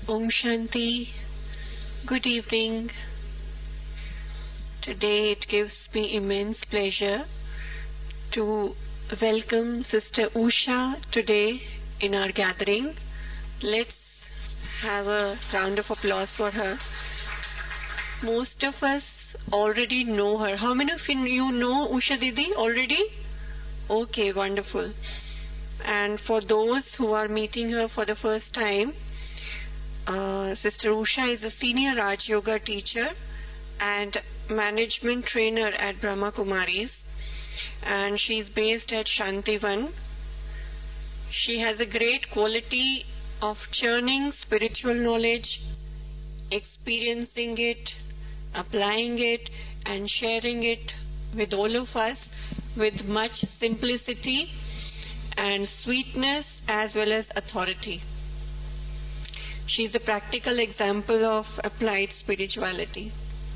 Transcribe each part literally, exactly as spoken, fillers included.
Om Shanti. Good evening. Today it gives me immense pleasure to welcome Sister Usha today in our gathering. Let's have a round of applause for her. Most of us already know her. How many of you know Usha Didi already? Okay, wonderful. And for those who are meeting her for the first time, uh, Sister Usha is a senior Raj Yoga teacher and management trainer at Brahma Kumaris, and she's based at Shantivan. She has a great quality of churning spiritual knowledge, experiencing it, applying it, and sharing it with all of us with much simplicity and sweetness as well as authority. She is a practical example of applied spirituality.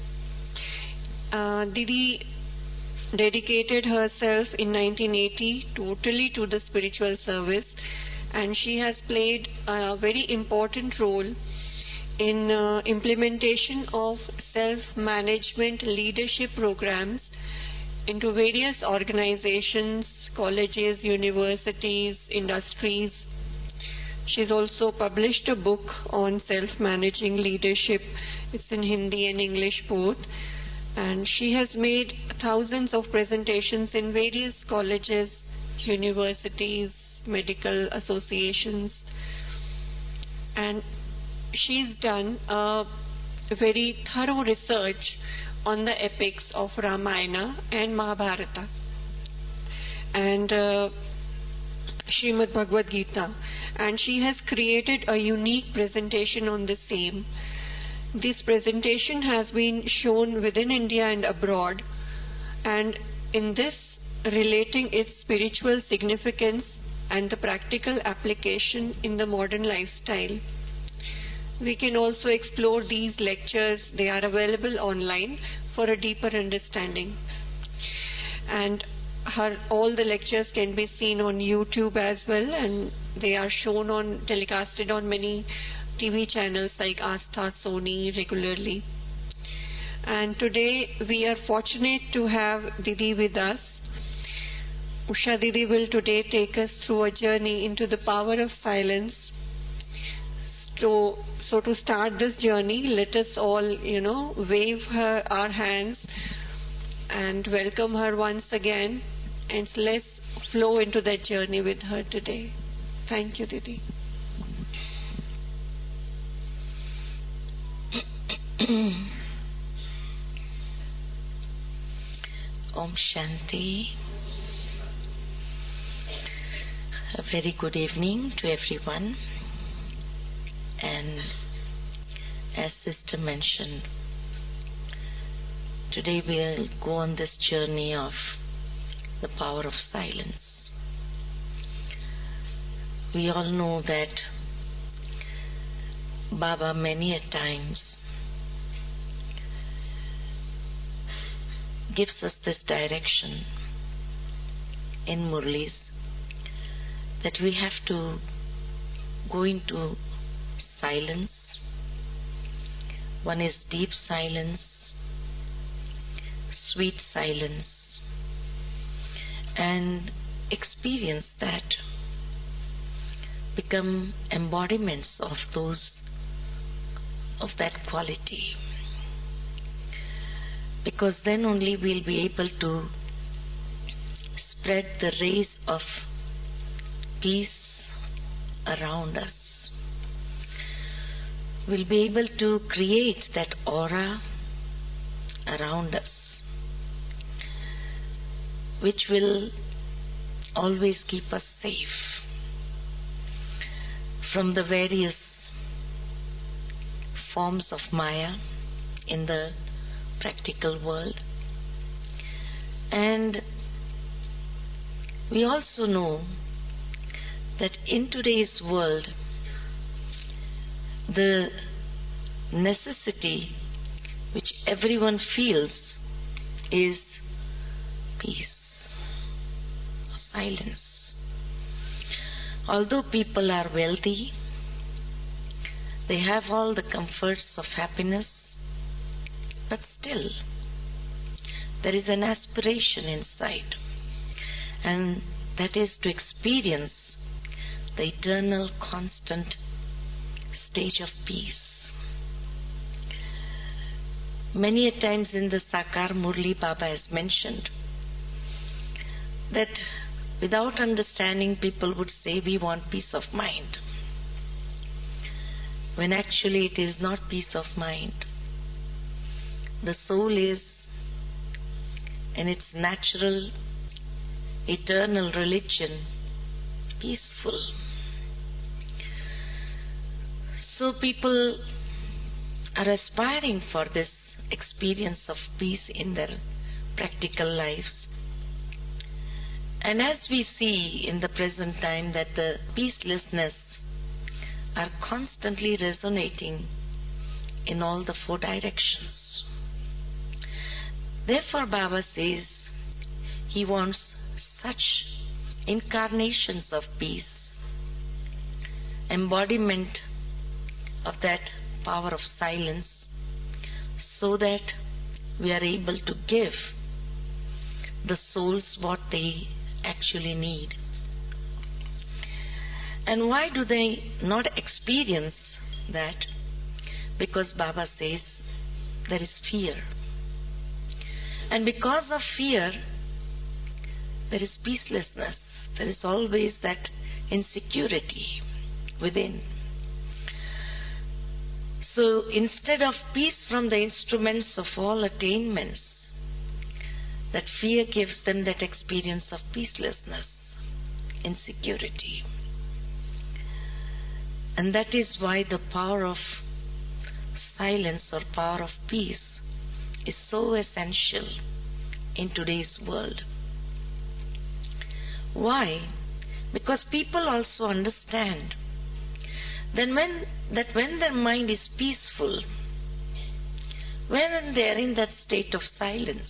Uh, Didi dedicated herself in nineteen eighty totally to the spiritual service, and she has played a very important role in uh, implementation of self-management leadership programs into various organizations, colleges, universities, industries. She's also published a book on self-managing leadership. It's in Hindi and English both. And she has made thousands of presentations in various colleges, universities, medical associations. And she's done a very thorough research on the epics of Ramayana and Mahabharata and uh, Srimad Bhagavad Gita, and she has created a unique presentation on the same. This presentation has been shown within India and abroad, and in this relating its spiritual significance and the practical application in the modern lifestyle. We can also explore these lectures. They are available online for a deeper understanding. And her, all the lectures can be seen on YouTube as well, and they are shown on, telecasted on many T V channels like Astha, Sony regularly. And today we are fortunate to have Didi with us. Usha Didi will today take us through a journey into the power of silence. So, so to start this journey, let us all, you know, wave her our hands and welcome her once again, and let's flow into that journey with her today. Thank you, Didi. Om Shanti. A very good evening to everyone. And as Sister mentioned, today we'll go on this journey of the power of silence. We all know that Baba many a times gives us this direction in Murlis that we have to go into silence. One is deep silence, sweet silence, and experience that, become embodiments of those, of that quality. Because then only we'll be able to spread the rays of peace around us. We'll be able to create that aura around us, which will always keep us safe from the various forms of Maya in the practical world. And we also know that in today's world, the necessity which everyone feels is peace, silence. Although people are wealthy, They have all the comforts of happiness, but still there is an aspiration inside, and that is to experience the eternal, constant stage of peace. Many a times in the Sakar Murli, Baba has mentioned that without understanding, people would say we want peace of mind, when actually it is not peace of mind. The soul is in its natural, eternal religion peaceful. So people are aspiring for this experience of peace in their practical lives. And as we see in the present time that the peacelessness are constantly resonating in all the four directions. Therefore Baba says he wants such incarnations of peace, embodiment of that power of silence, so that we are able to give the souls what they actually need. And why do they not experience that? Because Baba says there is fear. And because of fear, there is peacelessness. There is always that insecurity within. So instead of peace from the instruments of all attainments, that fear gives them that experience of peacelessness, insecurity. And that is why the power of silence or power of peace is so essential in today's world. Why? Because people also understand that when, that when their mind is peaceful, when they are in that state of silence,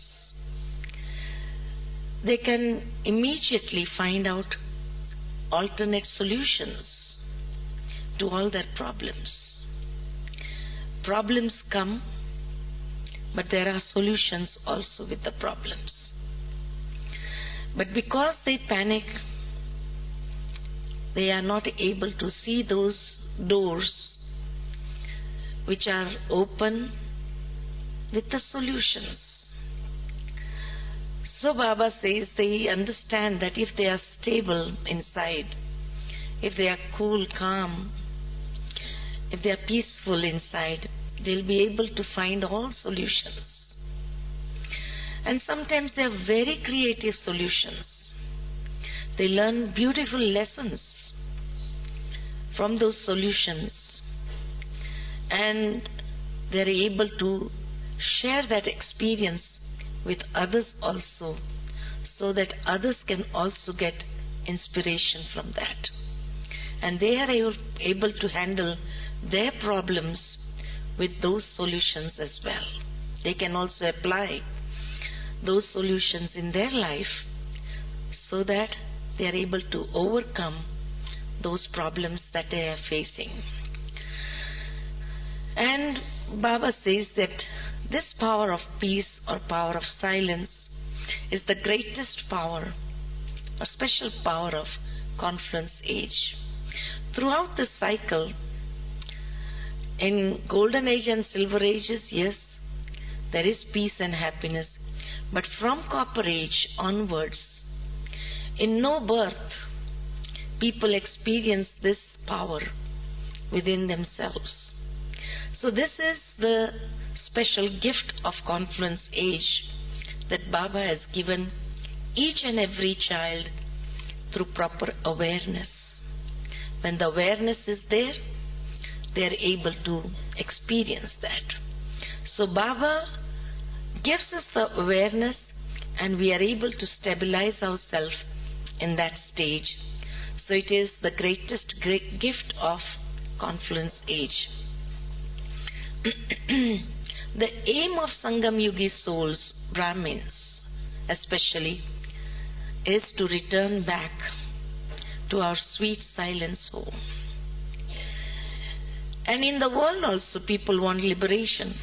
they can immediately find out alternate solutions to all their problems. Problems come, but there are solutions also with the problems. But because they panic, they are not able to see those doors which are open with the solutions. So Baba says they understand that if they are stable inside, if they are cool, calm, if they are peaceful inside, they'll be able to find all solutions. And sometimes they are very creative solutions. They learn beautiful lessons from those solutions, and they are able to share that experience with others also, so that others can also get inspiration from that. And they are able to handle their problems with those solutions as well. They can also apply those solutions in their life, so that they are able to overcome those problems that they are facing. And Baba says that this power of peace or power of silence is the greatest power, a special power of confluence age. Throughout the cycle, in golden age and silver ages, yes, there is peace and happiness. But from copper age onwards, in no birth, people experience this power within themselves. So this is the special gift of confluence age that Baba has given each and every child through proper awareness. When the awareness is there, they are able to experience that. So Baba gives us the awareness, and we are able to stabilize ourselves in that stage. So it is the greatest great gift of confluence age. The aim of Sangam Yugi souls, Brahmins especially, is to return back to our sweet silence home. And in the world also, people want liberation.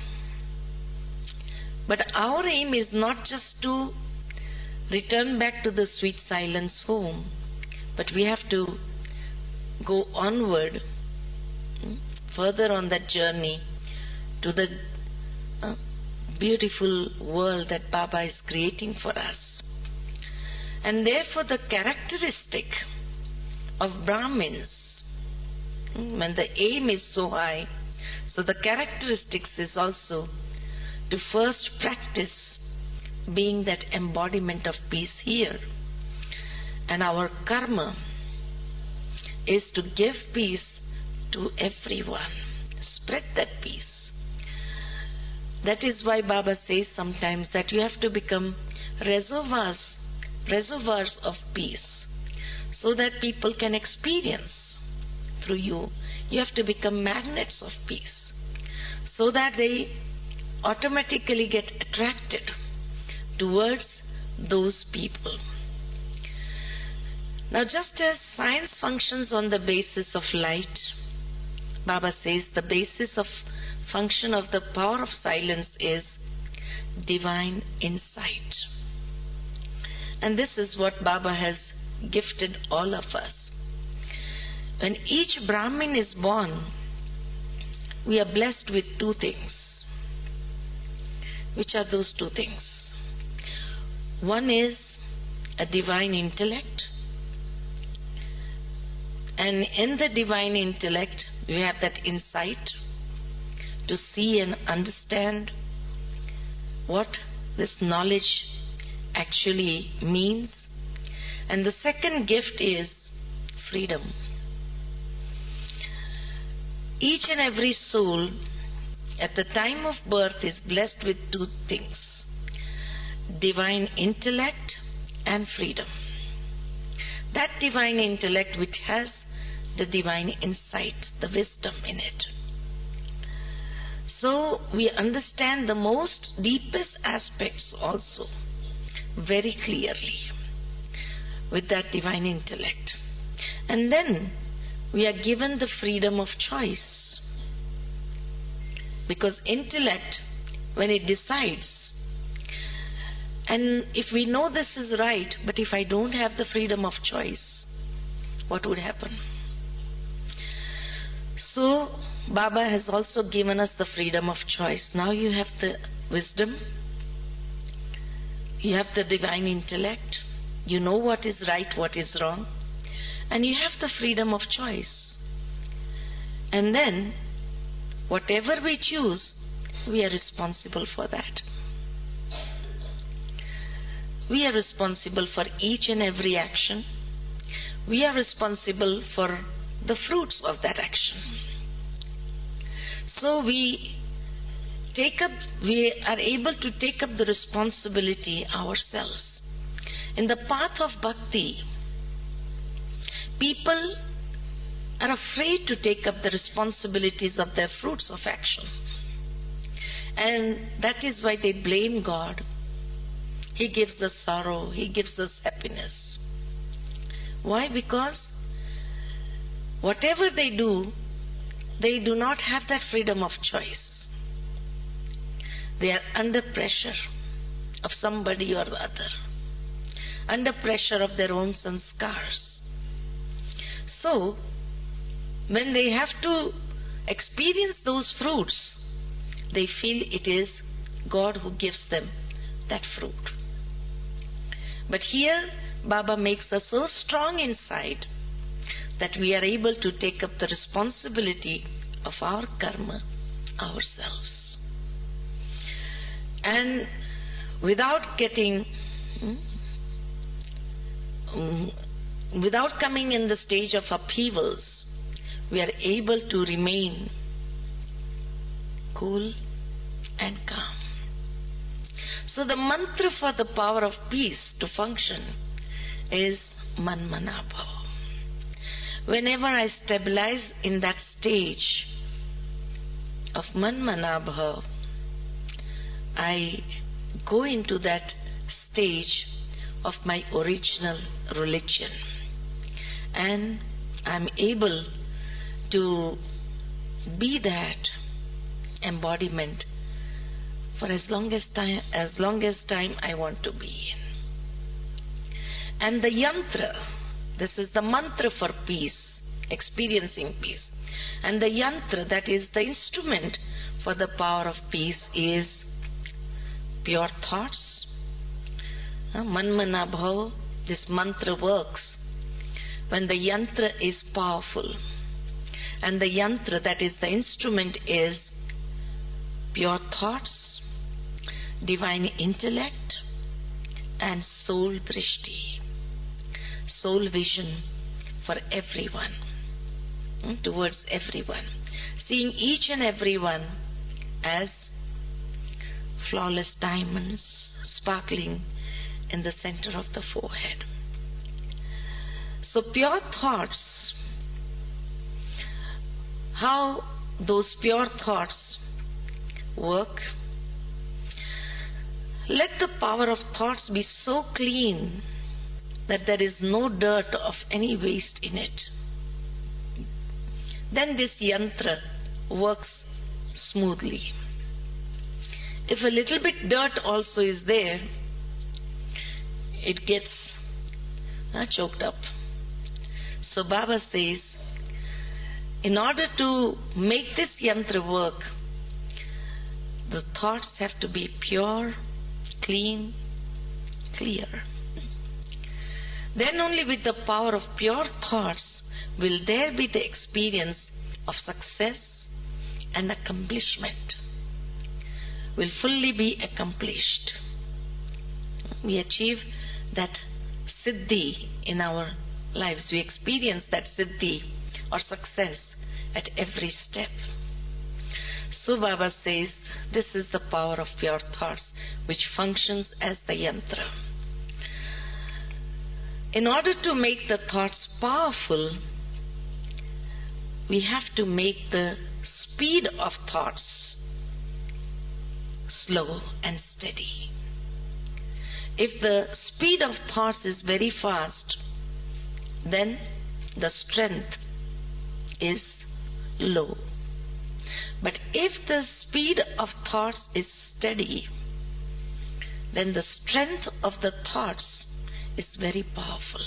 But our aim is not just to return back to the sweet silence home, but we have to go onward, further on that journey to the uh, beautiful world that Baba is creating for us. And therefore the characteristic of Brahmins, when the aim is so high, so the characteristics is also to first practice being that embodiment of peace here. And our karma is to give peace to everyone, spread that peace. That is why Baba says sometimes that you have to become reservoirs, reservoirs of peace, so that people can experience through you. You have to become magnets of peace, so that they automatically get attracted towards those people. Now, just as science functions on the basis of light, Baba says the basis of function of the power of silence is divine insight. And this is what Baba has gifted all of us. When each Brahmin is born, we are blessed with two things. Which are those two things? One is a divine intellect. And in the divine intellect, we have that insight to see and understand what this knowledge actually means. And the second gift is freedom. Each and every soul at the time of birth is blessed with two things: divine intellect and freedom. That divine intellect which has the divine insight, the wisdom in it. So we understand the most deepest aspects also very clearly with that divine intellect. And then we are given the freedom of choice. Because intellect, when it decides, and if we know this is right, but if I don't have the freedom of choice, what would happen? So, Baba has also given us the freedom of choice. Now you have the wisdom, you have the divine intellect, you know what is right, what is wrong, and you have the freedom of choice. And then, whatever we choose, we are responsible for that. We are responsible for each and every action. We are responsible for the fruits of that action. So we take up, we are able to take up the responsibility ourselves. In the path of bhakti, people are afraid to take up the responsibilities of their fruits of action. And that is why they blame God. He gives us sorrow, He gives us happiness. Why? Because whatever they do, they do not have that freedom of choice. They are under pressure of somebody or other, under pressure of their own sanskars. So, when they have to experience those fruits, they feel it is God who gives them that fruit. But here, Baba makes us so strong inside that we are able to take up the responsibility of our karma ourselves. And without getting, um, without coming in the stage of upheavals, we are able to remain cool and calm. So the mantra for the power of peace to function is Manmanabhava. Whenever I stabilize in that stage of Manmanabhava, I go into that stage of my original religion, and I'm able to be that embodiment for as long as time as long as time I want to be in. And the yantra, this is the mantra for peace, experiencing peace. And the yantra, that is the instrument for the power of peace, is pure thoughts. Uh, Manmana Bhav, this mantra works when the yantra is powerful. And the yantra, that is the instrument, is pure thoughts, divine intellect, and soul drishti, soul vision for everyone, towards everyone, seeing each and everyone as flawless diamonds sparkling in the center of the forehead. So pure thoughts, how those pure thoughts work? Let the power of thoughts be so clean that there is no dirt of any waste in it. Then this yantra works smoothly. If a little bit dirt also is there, it gets uh, choked up. So Baba says, in order to make this yantra work, the thoughts have to be pure, clean, clear. Then only with the power of pure thoughts will there be the experience of success and accomplishment, will fully be accomplished. We achieve that siddhi in our lives. We experience that siddhi or success at every step. So Baba says, this is the power of pure thoughts which functions as the yantra. In order to make the thoughts powerful, we have to make the speed of thoughts slow and steady. If the speed of thoughts is very fast, then the strength is low. But if the speed of thoughts is steady, then the strength of the thoughts is very powerful.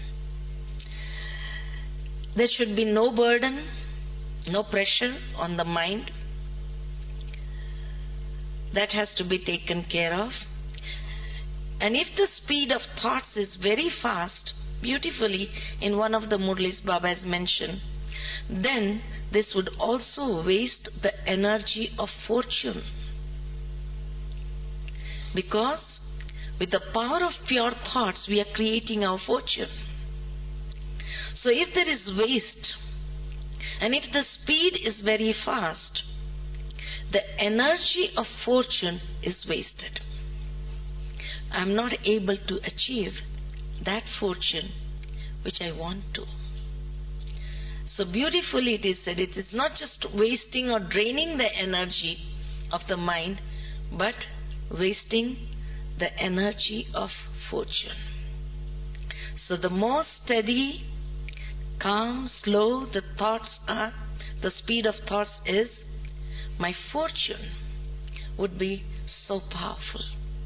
There should be no burden, no pressure on the mind. That has to be taken care of. And if the speed of thoughts is very fast, beautifully in one of the Murlis Baba has mentioned, then this would also waste the energy of fortune. Because with the power of pure thoughts, we are creating our fortune. So if there is waste, and if the speed is very fast, the energy of fortune is wasted. I am not able to achieve that fortune which I want to. So beautifully it is said, it is not just wasting or draining the energy of the mind, but wasting the energy of fortune. So the more steady, calm, slow the thoughts are, the speed of thoughts is, my fortune would be so powerful.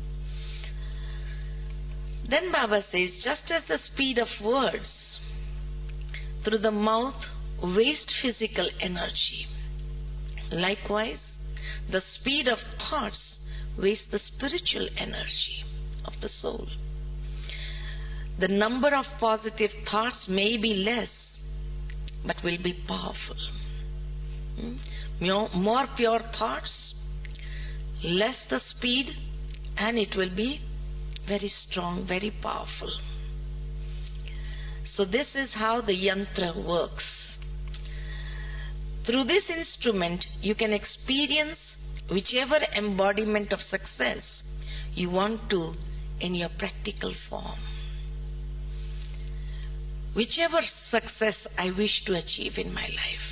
Then Baba says, just as the speed of words through the mouth waste physical energy, likewise the speed of thoughts wastes the spiritual energy of the soul. The number of positive thoughts may be less, but will be powerful. Hmm? More, more pure thoughts, less the speed, and it will be very strong, very powerful. So this is how the yantra works. Through this instrument, you can experience whichever embodiment of success you want to in your practical form. Whichever success I wish to achieve in my life.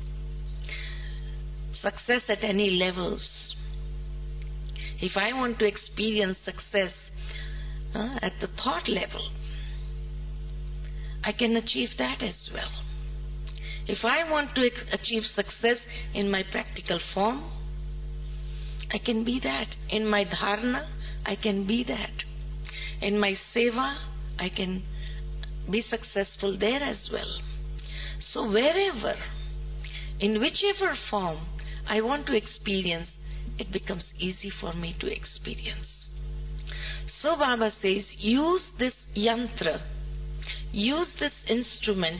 Success at any levels. If I want to experience success uh, at the thought level, I can achieve that as well. If I want to ex- achieve success in my practical form, I can be that. In my dharana, I can be that. In my seva, I can be successful there as well. So wherever, in whichever form I want to experience, it becomes easy for me to experience. So Baba says, use this yantra, use this instrument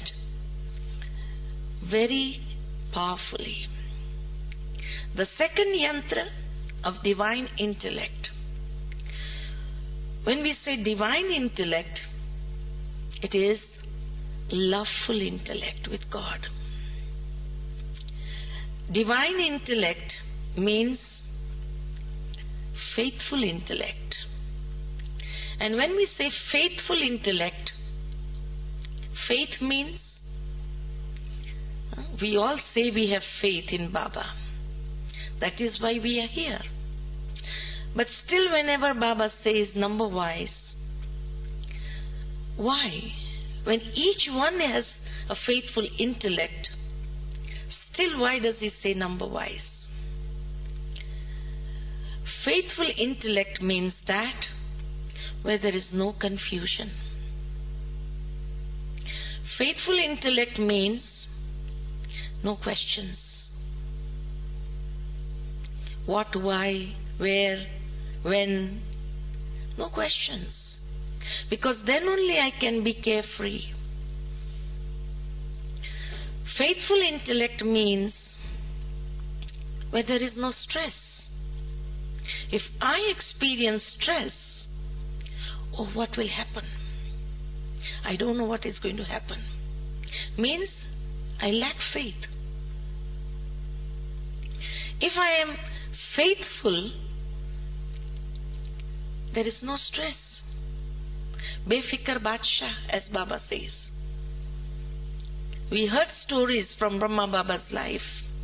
very powerfully. The second yantra of divine intellect. When we say divine intellect, it is loveful intellect with God. Divine intellect means faithful intellect. And when we say faithful intellect, faith means, we all say we have faith in Baba. That is why we are here. But still, whenever Baba says number wise, why? When each one has a faithful intellect, still why does he say number wise? Faithful intellect means that where there is no confusion. Faithful intellect means no questions. What, why, where, when, no questions. Because then only I can be carefree. Faithful intellect means where there is no stress. If I experience stress, oh, what will happen? I don't know what is going to happen. Means I lack faith. If I am faithful, there is no stress. Befikar Badshah, as Baba says. We heard stories from Brahma Baba's life,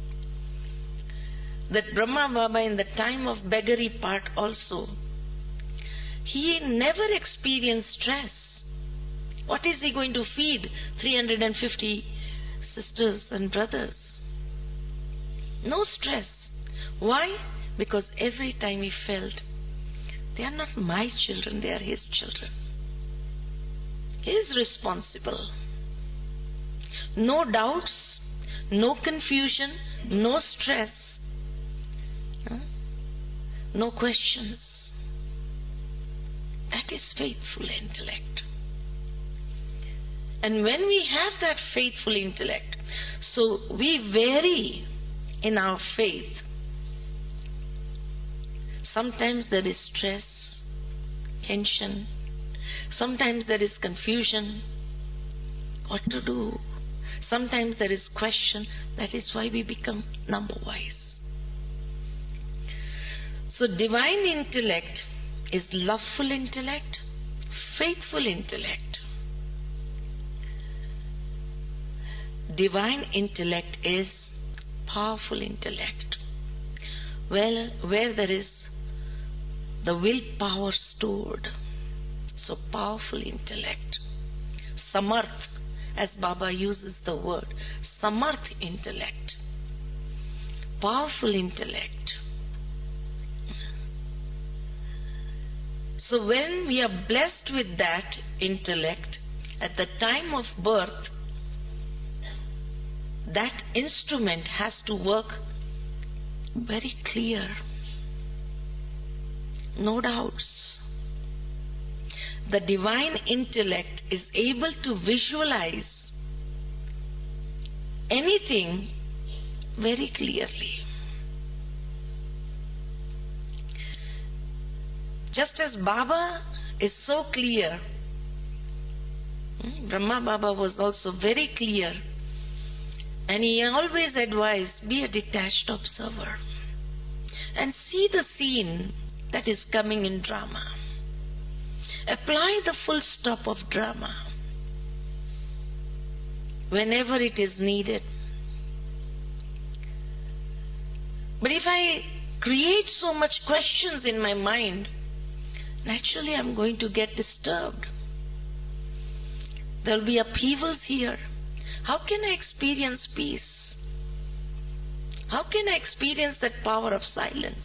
that Brahma Baba in the time of beggary part also, he never experienced stress. What is he going to feed three hundred fifty sisters and brothers? No stress. Why? Because every time he felt, they are not my children, they are his children. He is responsible. No doubts, no confusion, no stress, huh? No questions. That is faithful intellect. And when we have that faithful intellect, so we vary in our faith. Sometimes there is stress, tension. Sometimes there is confusion. What to do? Sometimes there is question. That is why we become number wise. So divine intellect is loveful intellect, faithful intellect. Divine intellect is powerful intellect. Well, where there is the willpower stored. So powerful intellect. Samarth, as Baba uses the word, Samarth intellect. Powerful intellect. So when we are blessed with that intellect, at the time of birth, that instrument has to work very clear. No doubts. The divine intellect is able to visualize anything very clearly. Just as Baba is so clear, Brahma Baba was also very clear, and he always advised, be a detached observer and see the scene that is coming in drama. Apply the full stop of drama whenever it is needed. But if I create so much questions in my mind, naturally I'm going to get disturbed. There will be upheavals here. How can I experience peace? How can I experience that power of silence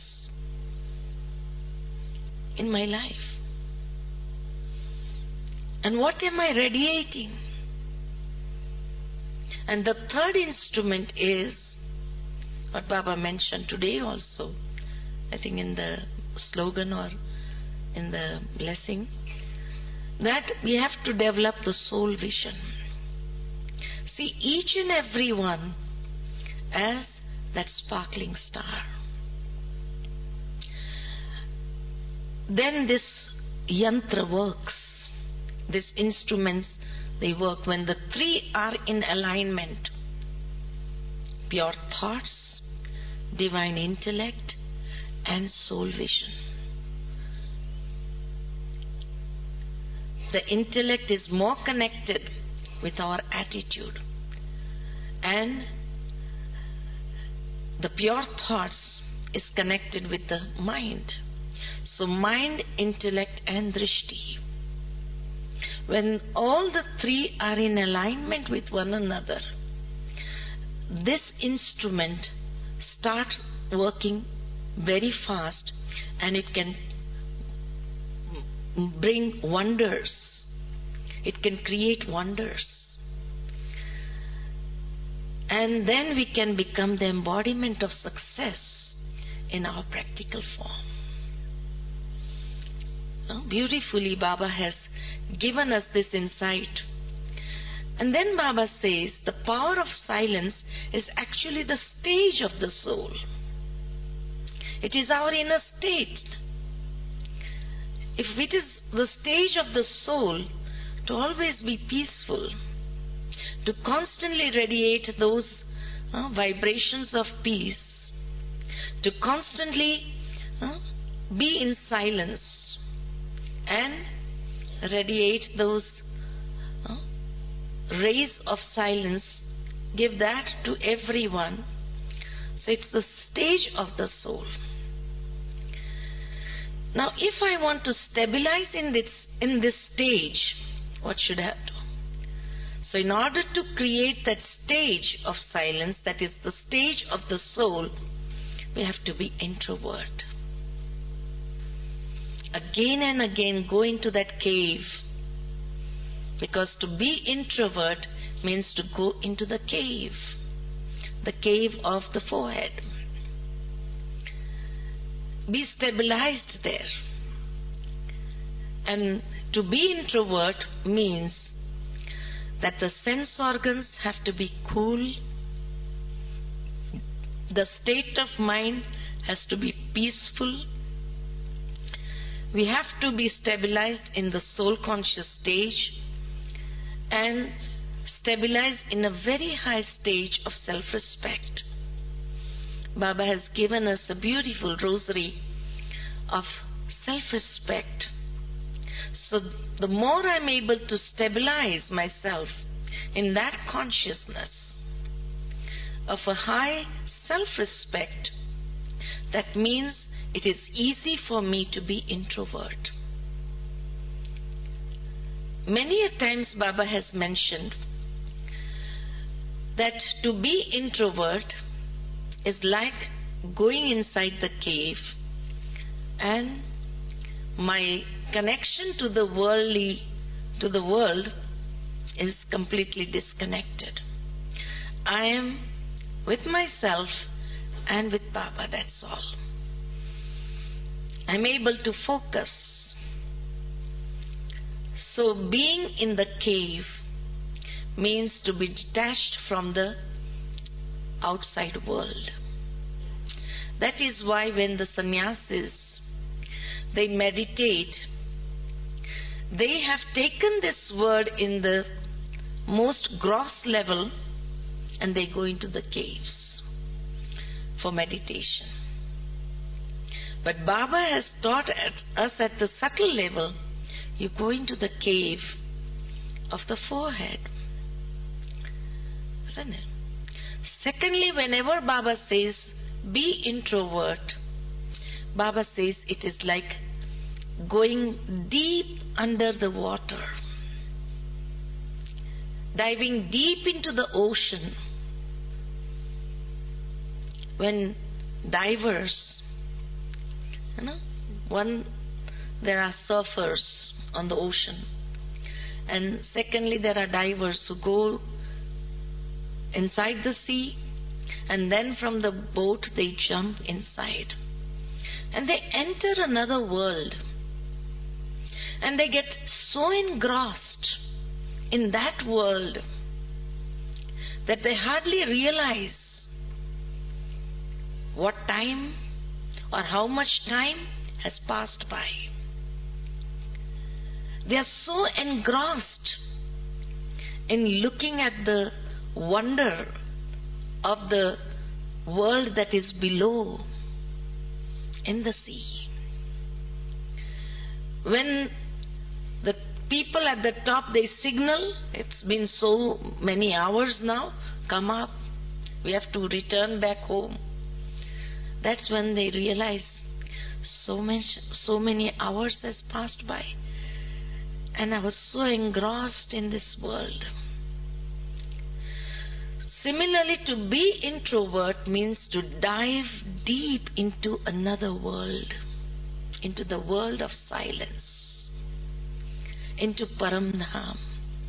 in my life? And what am I radiating? And the third instrument is what Baba mentioned today also, I think in the slogan or in the blessing, that we have to develop the soul vision. See each and every one as that sparkling star. Then this yantra works. These instruments, they work when the three are in alignment. Pure thoughts, divine intellect, and soul vision. The intellect is more connected with our attitude, and the pure thoughts is connected with the mind. So mind, intellect, and drishti. When all the three are in alignment with one another, this instrument starts working very fast, and it can bring wonders. It can create wonders. And then we can become the embodiment of success in our practical form. Now, beautifully, Baba has given us this insight. And then Baba says the power of silence is actually the stage of the soul. It is our inner state. If it is the stage of the soul to always be peaceful, to constantly radiate those uh, vibrations of peace, to constantly uh, be in silence and radiate those uh, rays of silence, give that to everyone. So it's the stage of the soul. Now, if I want to stabilize in this in this stage, what should I do? So in order to create that stage of silence, that is the stage of the soul, we have to be introvert. Again and again go into that cave, because to be introvert means to go into the cave, the cave of the forehead. Be stabilized there. And to be introvert means that the sense organs have to be cool, the state of mind has to be peaceful, we have to be stabilized in the soul conscious stage and stabilized in a very high stage of self-respect. Baba has given us a beautiful rosary of self-respect. So the more I'm able to stabilize myself in that consciousness of a high self-respect, that means it is easy for me to be introvert. Many a times Baba has mentioned that to be introvert is like going inside the cave, and my connection to the worldly, to the world is completely disconnected. I am with myself and with Baba, that's all. I'm able to focus. So being in the cave means to be detached from the outside world. That is why when the sannyasis, they meditate, they have taken this word in the most gross level and they go into the caves for meditation. But Baba has taught us at the subtle level, you go into the cave of the forehead. Isn't it? Secondly, whenever Baba says, be introvert, Baba says it is like going deep under the water. diving deep into the ocean. When divers, you know, one, there are surfers on the ocean, and secondly, there are divers who go inside the sea, and then from the boat they jump inside, and they enter another world, and they get so engrossed in that world that they hardly realize what time or how much time has passed by. They are so engrossed in looking at the wonder of the world that is below in the sea. When the people at the top, they signal, it's been so many hours now, come up, we have to return back home. That's when they realize so much, so many hours has passed by, and I was so engrossed in this world. Similarly, to be introvert means to dive deep into another world, into the world of silence, into Paramdham.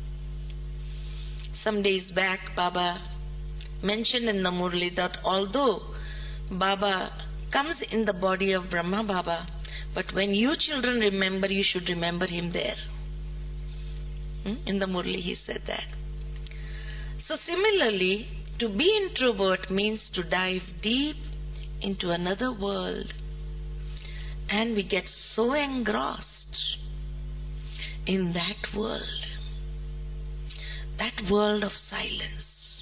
Some days back, Baba mentioned in the Murli that although Baba comes in the body of Brahma Baba, but when you children remember, you should remember him there. Hmm? In the Murli he said that. So similarly, to be introvert means to dive deep into another world, and we get so engrossed in that world, that world of silence,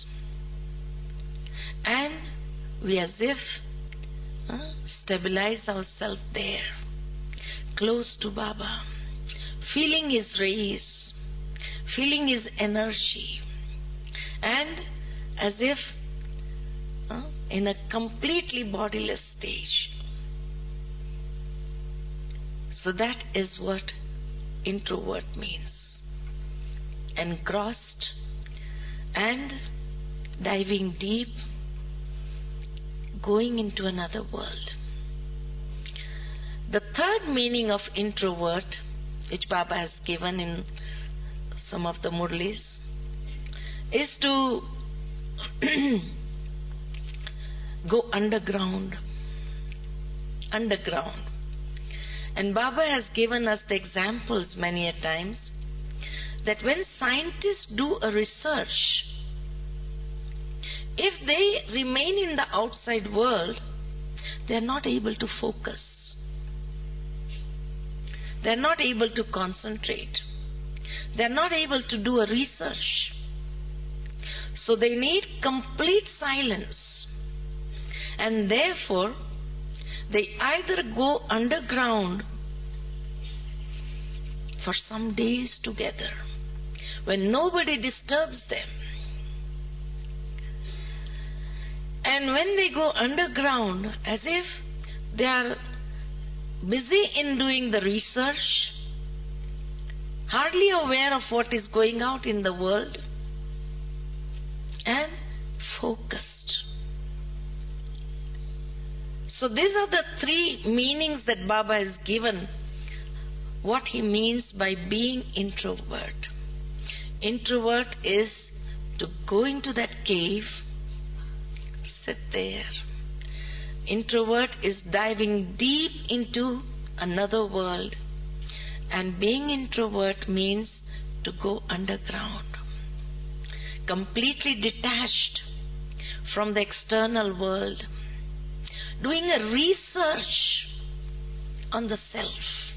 and we as if uh, stabilize ourselves there, close to Baba, feeling his rays, feeling his energy, and as if uh, in a completely bodiless stage. So that is what introvert means. Engrossed and diving deep, going into another world. The third meaning of introvert, which Baba has given in some of the Murlis, is to go underground. Underground. And Baba has given us the examples many a times that when scientists do a research, if they remain in the outside world, they are not able to focus. They are not able to concentrate. They are not able to do a research. So they need complete silence. And therefore, they either go underground for some days together when nobody disturbs them. And when they go underground, as if they are busy in doing the research, hardly aware of what is going out in the world, and focused. So these are the three meanings that Baba has given, what he means by being introvert. Introvert is to go into that cave, sit there. Introvert is diving deep into another world, and being introvert means to go underground, completely detached from the external world, doing a research on the self,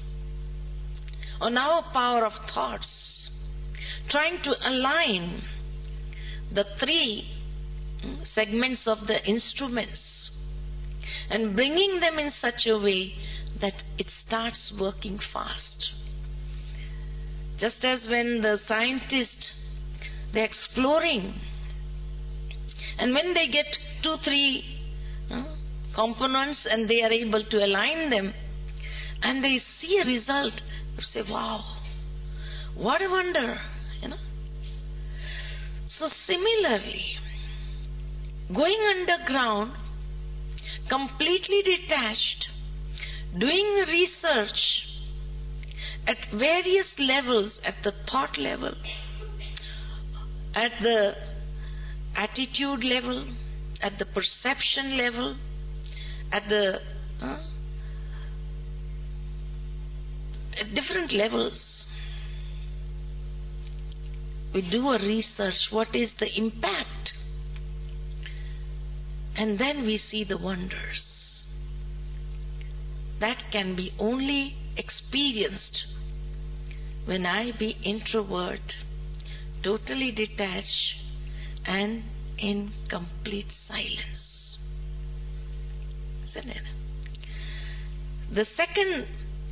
on our power of thoughts, trying to align the three segments of the instruments and bringing them in such a way that it starts working fast. Just as when the scientists, they're exploring, and when they get two, three uh, components and they are able to align them, and they see a result, they say, wow, what a wonder, you know. So similarly, going underground, completely detached, doing research at various levels, at the thought level, at the attitude level, at the perception level, at the uh, at different levels. We do a research, what is the impact? And then we see the wonders. That can be only experienced when I be introvert, totally detached, and in complete silence. Isn't it? The second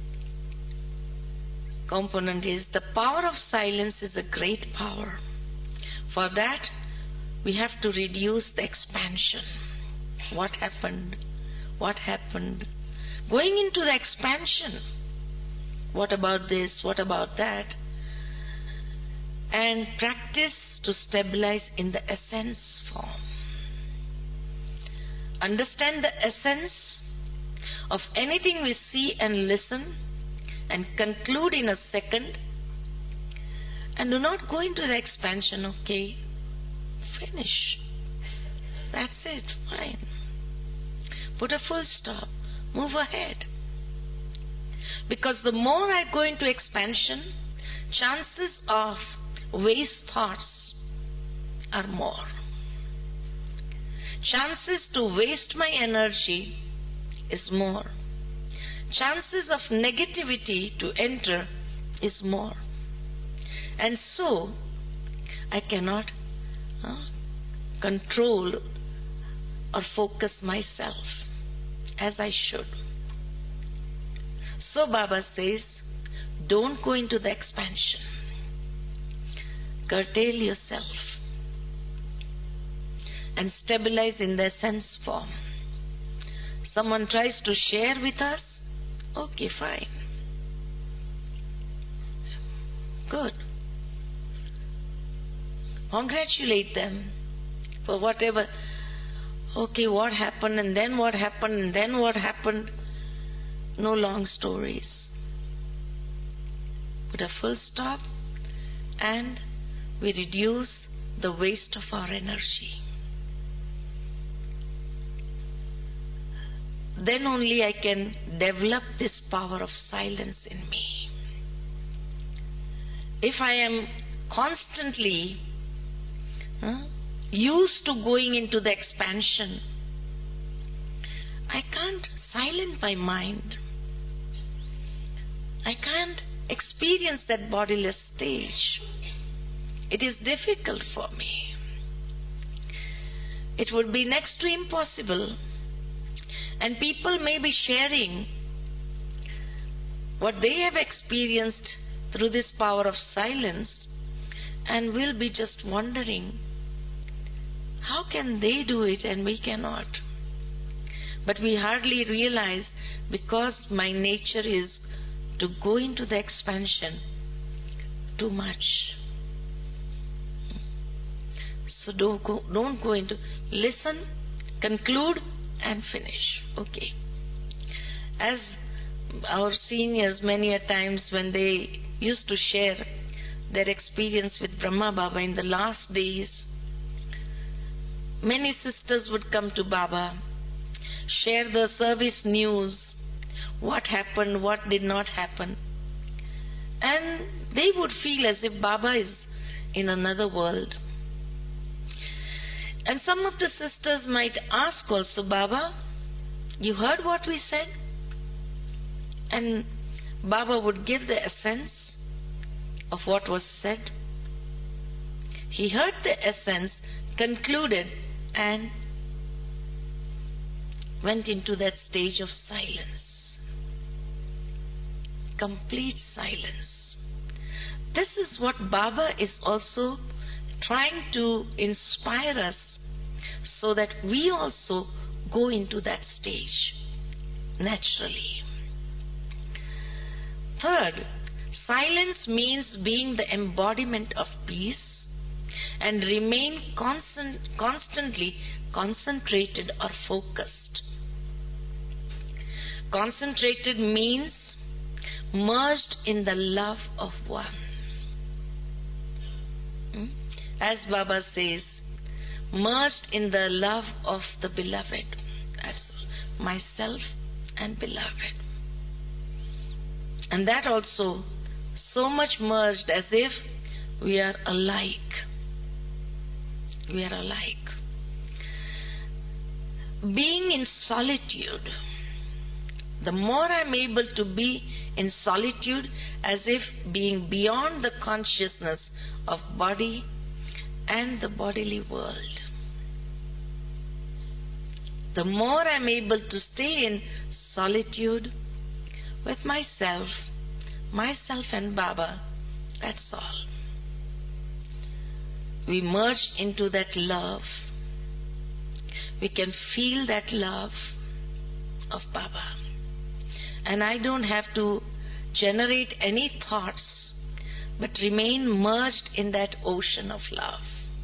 component is the power of silence is a great power. For that, we have to reduce the expansion. What happened? What happened? Going into the expansion. What about this? What about that? And practice to stabilize in the essence form. Understand the essence of anything we see and listen and conclude in a second, and do not go into the expansion. Okay, finish. That's it, fine. Put a full stop, move ahead. Because the more I go into expansion, chances of waste thoughts are more. Chances to waste my energy is more. Chances of negativity to enter is more. And so, I cannot uh, control or focus myself as I should. So Baba says, don't go into the expansion. Curtail yourself and stabilize in the essence form. Someone tries to share with us, okay, fine. Good. Congratulate them for whatever. Okay, what happened and then what happened and then what happened. No long stories. Put a full stop and we reduce the waste of our energy. Then only I can develop this power of silence in me. If I am constantly uh, used to going into the expansion, I can't silence my mind. I can't experience that bodiless stage. It is difficult for me. It would be next to impossible. And people may be sharing what they have experienced through this power of silence and will be just wondering, how can they do it and we cannot? But we hardly realize, because my nature is to go into the expansion too much. So don't go, don't go into, listen, conclude and finish. Okay. As our seniors many a times when they used to share their experience with Brahma Baba in the last days, many sisters would come to Baba, share the service news, what happened, what did not happen. And they would feel as if Baba is in another world. And some of the sisters might ask also, Baba, you heard what we said? And Baba would give the essence of what was said. He heard the essence, concluded, and went into that stage of silence. Complete silence. This is what Baba is also trying to inspire us, so that we also go into that stage naturally. Third, silence means being the embodiment of peace and remain constant, constantly concentrated or focused. Concentrated means merged in the love of one. Hmm? As Baba says, merged in the love of the beloved. That's myself and beloved. And that also so much merged as if we are alike. We are alike. Being in solitude, the more I'm able to be in solitude, as if being beyond the consciousness of body and the bodily world, the more I'm able to stay in solitude with myself, myself and Baba, that's all. We merge into that love. We can feel that love of Baba. And I don't have to generate any thoughts, but remain merged in that ocean of love.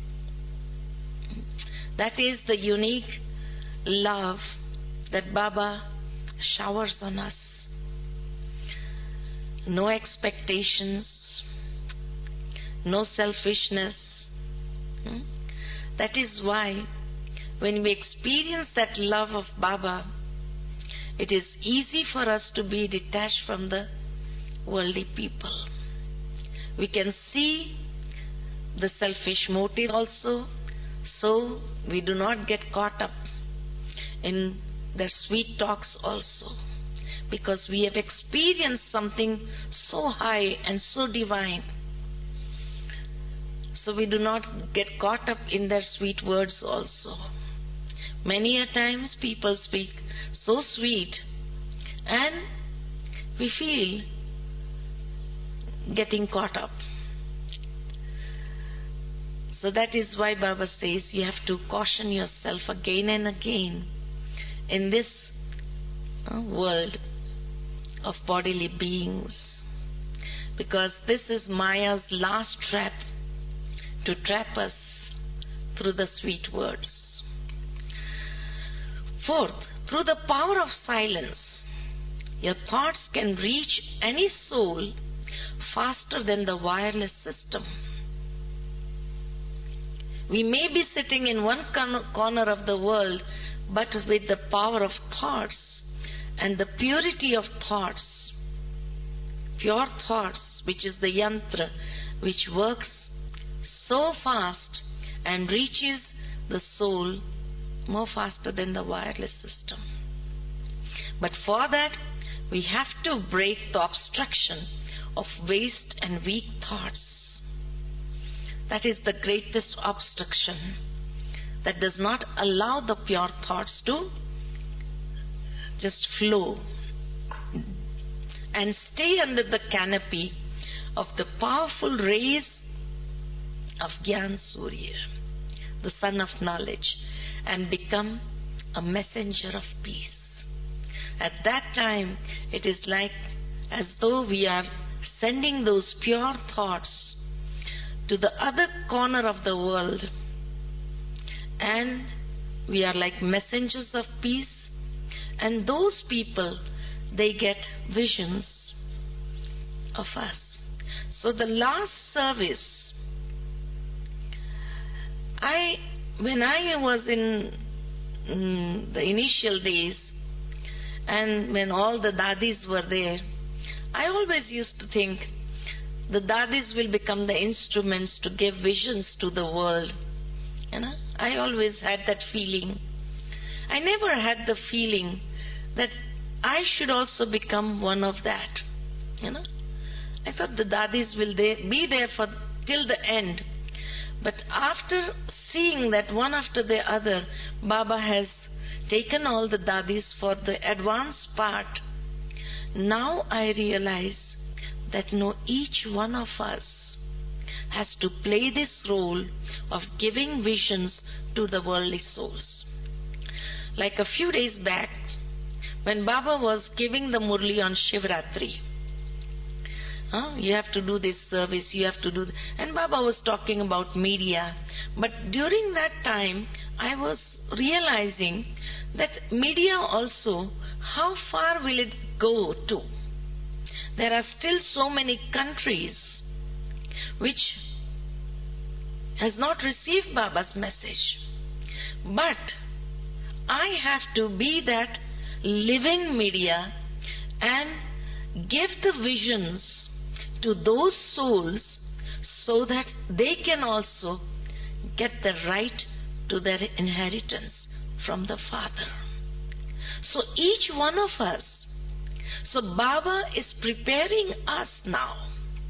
That is the unique love that Baba showers on us. No expectations, no selfishness. That is why when we experience that love of Baba, it is easy for us to be detached from the worldly people. We can see the selfish motive also, so we do not get caught up in their sweet talks also, because we have experienced something so high and so divine. So we do not get caught up in their sweet words also. Many a times people speak so sweet and we feel getting caught up. So that is why Baba says you have to caution yourself again and again in this uh, world of bodily beings, because this is Maya's last trap, to trap us through the sweet words. Fourth, through the power of silence, your thoughts can reach any soul faster than the wireless system. We may be sitting in one corner of the world, but with the power of thoughts and the purity of thoughts, pure thoughts, which is the yantra, which works so fast and reaches the soul more faster than the wireless system. But for that, we have to break the obstruction of waste and weak thoughts. That is the greatest obstruction that does not allow the pure thoughts to just flow and stay under the canopy of the powerful rays of Gyan Surya, the sun of knowledge, and become a messenger of peace. At that time, it is like as though we are sending those pure thoughts to the other corner of the world, and we are like messengers of peace, and those people, they get visions of us. So the last service, I when I was in mm, the initial days, and when all the dadis were there, I always used to think the dadis will become the instruments to give visions to the world. You know, I always had that feeling. I never had the feeling that I should also become one of that. You know, I thought the dadis will there, be there for till the end. But after seeing that one after the other, Baba has taken all the dadis for the advanced part, now I realize that no, each one of us has to play this role of giving visions to the worldly souls. Like a few days back, when Baba was giving the Murli on Shivratri, Huh? You have to do this service, you have to do... Th- and Baba was talking about media. But during that time, I was realizing that media also, how far will it go to? There are still so many countries which has not received Baba's message. But I have to be that living media and give the visions to those souls so that they can also get the right to their inheritance from the Father. So each one of us, so Baba is preparing us now.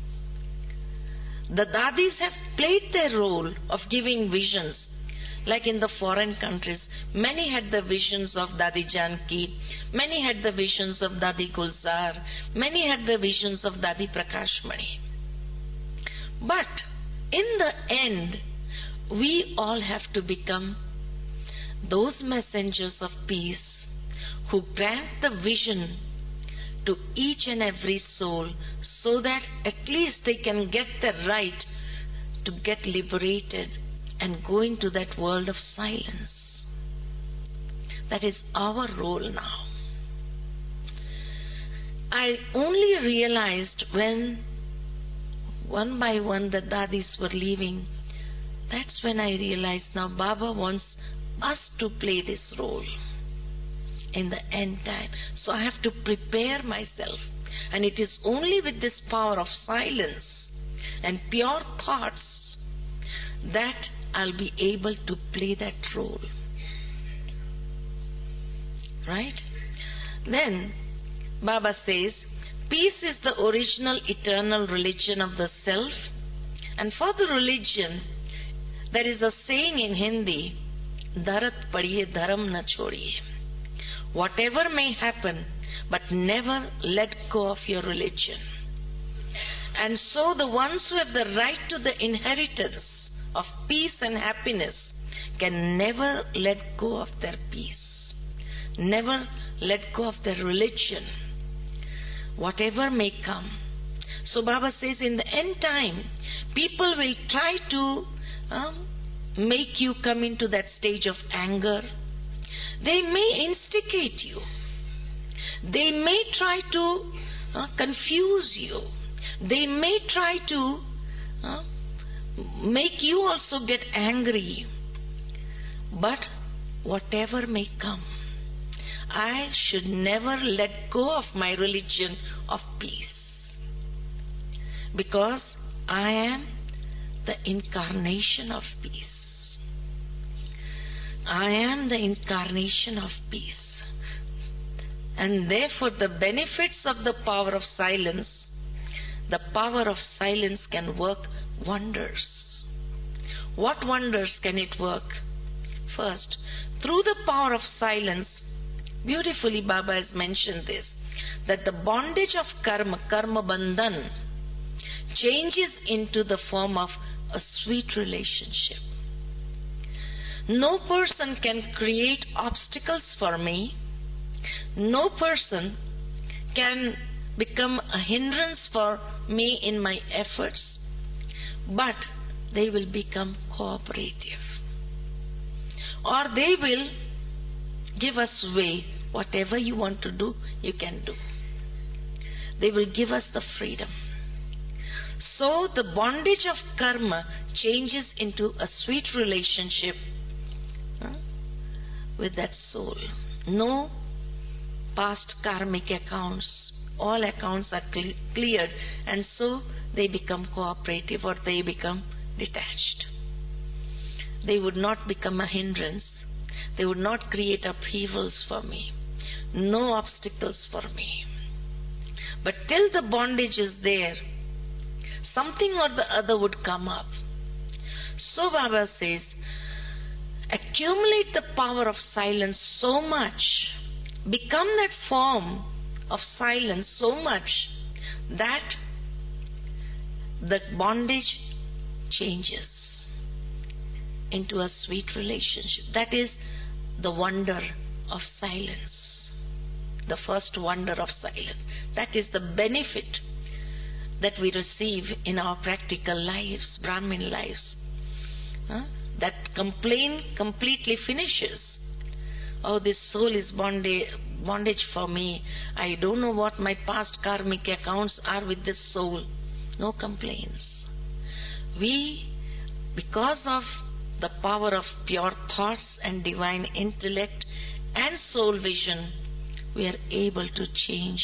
The Dadis have played their role of giving visions. Like in the foreign countries, many had the visions of Dadi Janki, many had the visions of Dadi Gulzar, many had the visions of Dadi Prakashmani. But in the end, we all have to become those messengers of peace who grant the vision to each and every soul so that at least they can get the right to get liberated and go into that world of silence. That is our role now. I only realized when one by one the Dadis were leaving, that's when I realized now Baba wants us to play this role in the end time. So I have to prepare myself. And it is only with this power of silence and pure thoughts that I'll be able to play that role. Right? Then Baba says, peace is the original eternal religion of the self. And for the religion, there is a saying in Hindi, Dharat padiye dharam na chodiye. Whatever may happen, but never let go of your religion. And so the ones who have the right to the inheritance of peace and happiness can never let go of their peace, never let go of their religion, whatever may come. So Baba says in the end time, people will try to um, make you come into that stage of anger. They may instigate you. They may try to uh, confuse you. They may try to uh, make you also get angry. But whatever may come, I should never let go of my religion of peace. Because I am the incarnation of peace. I am the incarnation of peace. And therefore the benefits of the power of silence, the power of silence can work wonders. What wonders can it work? First, through the power of silence, beautifully Baba has mentioned this, that the bondage of karma, karma bandhan, changes into the form of a sweet relationship. No person can create obstacles for me. No person can become a hindrance for me in my efforts, but they will become cooperative. Or they will give us way. Whatever you want to do, you can do. They will give us the freedom. So the bondage of karma changes into a sweet relationship huh, with that soul. No past karmic accounts. All accounts are cle- cleared, and so they become cooperative or they become detached. They would not become a hindrance. They would not create upheavals for me. No obstacles for me. But till the bondage is there, something or the other would come up. So Baba says, accumulate the power of silence so much, become that form of silence so much that the bondage changes into a sweet relationship. That is the wonder of silence, the first wonder of silence. That is the benefit that we receive in our practical lives, Brahmin lives. Huh? That complaint completely finishes. Oh, this soul is bondage, bondage for me. I don't know what my past karmic accounts are with this soul. No complaints. We, because of the power of pure thoughts and divine intellect and soul vision, we are able to change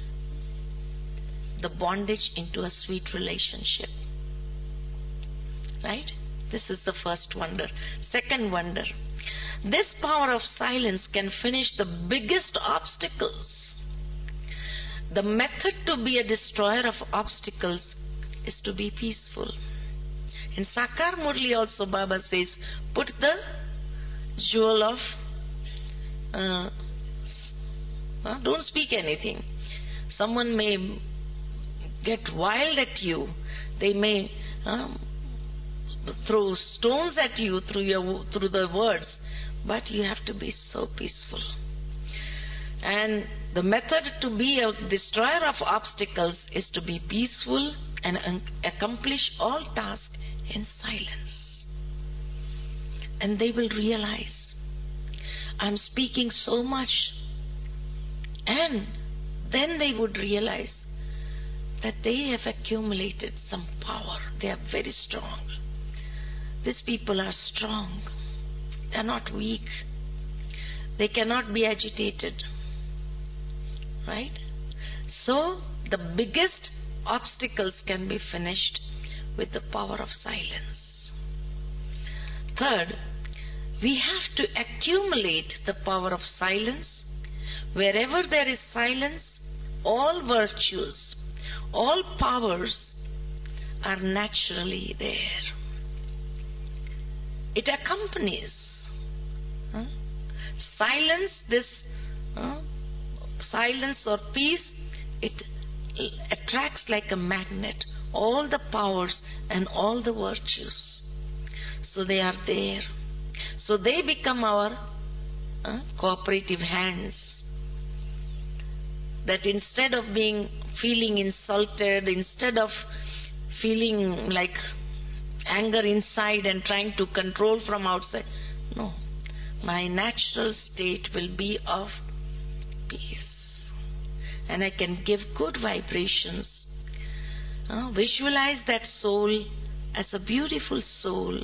the bondage into a sweet relationship. Right? This is the first wonder. Second wonder. This power of silence can finish the biggest obstacles. The method to be a destroyer of obstacles is to be peaceful. In Sakar Murli also Baba says, put the jewel of, uh, uh, don't speak anything. Someone may get wild at you. They may um, throw stones at you through your through the words, but you have to be so peaceful. And the method to be a destroyer of obstacles is to be peaceful and un- accomplish all tasks in silence. And they will realize, I'm speaking so much. And then they would realize that they have accumulated some power. They are very strong. These people are strong. They are not weak. They cannot be agitated. Right? So, the biggest obstacles can be finished with the power of silence. Third, we have to accumulate the power of silence. Wherever there is silence, all virtues, all powers are naturally there. It accompanies. Huh? Silence, this uh, silence or peace, it attracts like a magnet all the powers and all the virtues. So they are there. So they become our uh, cooperative hands. That instead of being feeling insulted, instead of feeling like anger inside and trying to control from outside, no, my natural state will be of peace. And I can give good vibrations. Uh, visualize that soul as a beautiful soul.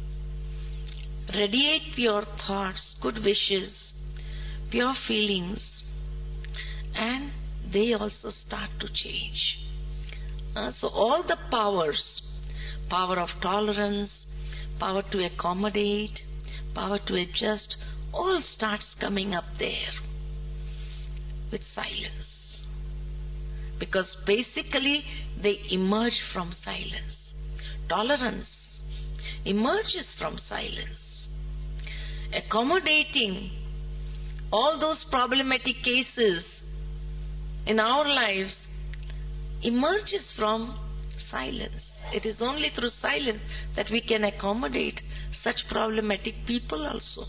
Radiate pure thoughts, good wishes, pure feelings, and they also start to change. Uh, so all the powers, power of tolerance, power to accommodate, power to adjust, all starts coming up there with silence. Because basically they emerge from silence. Tolerance emerges from silence. Accommodating all those problematic cases in our lives emerges from silence. It is only through silence that we can accommodate such problematic people also.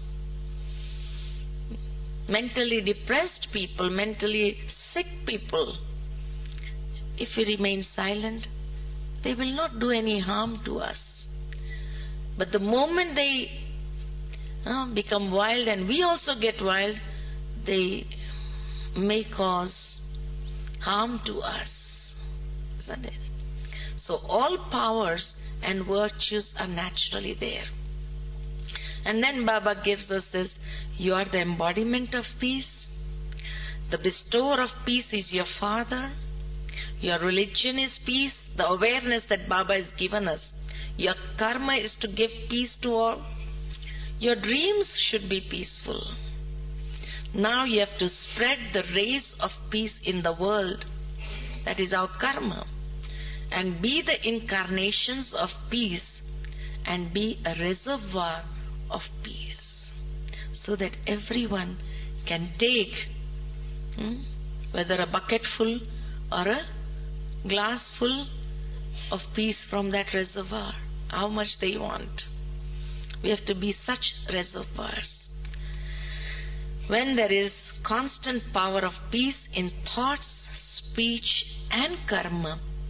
Mentally depressed people, mentally sick people, if we remain silent, they will not do any harm to us. But the moment they uh, become wild and we also get wild, they may cause harm to us. Isn't it? So all powers and virtues are naturally there. And then Baba gives us this, you are the embodiment of peace. The bestower of peace is your Father. Your religion is peace, the awareness that Baba has given us. Your karma is to give peace to all. Your dreams should be peaceful. Now you have to spread the rays of peace in the world. That is our karma. And be the incarnations of peace and be a reservoir of peace. So that everyone can take hmm, whether a bucket full or a glass full of peace from that reservoir, how much they want. We have to be such reservoirs. When there is constant power of peace in thoughts, speech and karma,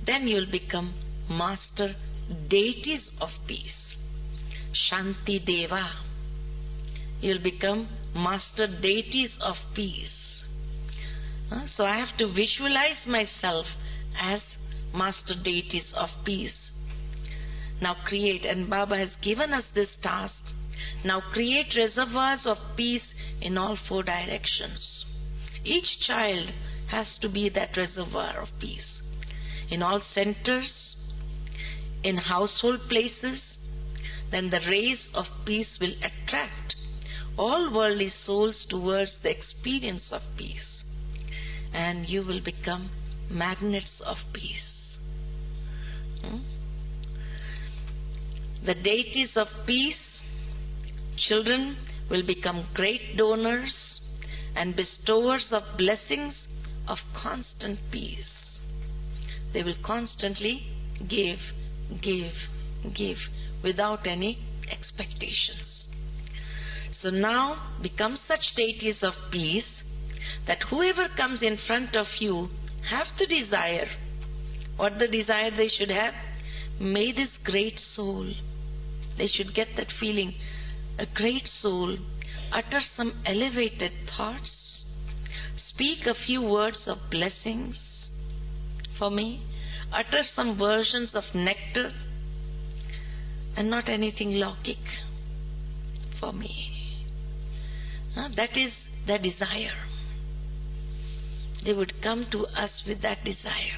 then you'll become master deities of peace. Shanti Deva. You'll become master deities of peace. Uh, So I have to visualize myself as master deities of peace. Now create, and Baba has given us this task. Now create reservoirs of peace in all four directions. Each child has to be that reservoir of peace. In all centers, in household places, then the rays of peace will attract all worldly souls towards the experience of peace. And you will become magnets of peace. Hmm? The deities of peace, children will become great donors and bestowers of blessings of constant peace. They will constantly give, give, give without any expectations. So now become such deities of peace that whoever comes in front of you have the desire. What the desire they should have? May this great soul, they should get that feeling, a great soul, utter some elevated thoughts, speak a few words of blessings for me, utter some versions of nectar, and not anything logic for me. Uh, that is the desire. They would come to us with that desire.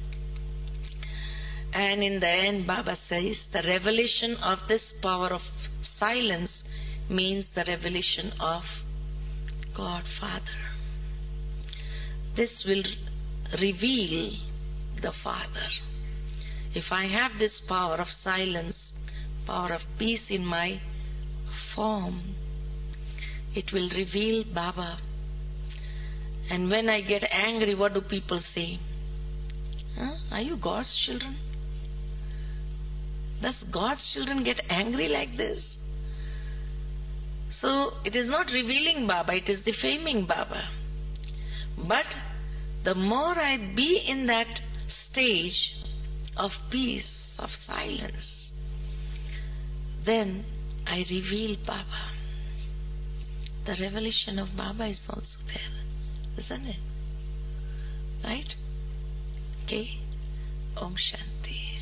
And in the end, Baba says, the revelation of this power of silence means the revelation of God Father. This will reveal the Father. If I have this power of silence, power of peace in my form, it will reveal Baba. And when I get angry, what do people say? Huh? Are you God's children? Does God's children get angry like this? So it is not revealing Baba, it is defaming Baba. But the more I be in that stage of peace, of silence, then I reveal Baba. The revelation of Baba is also there, isn't it? Right? Okay. Om Shanti.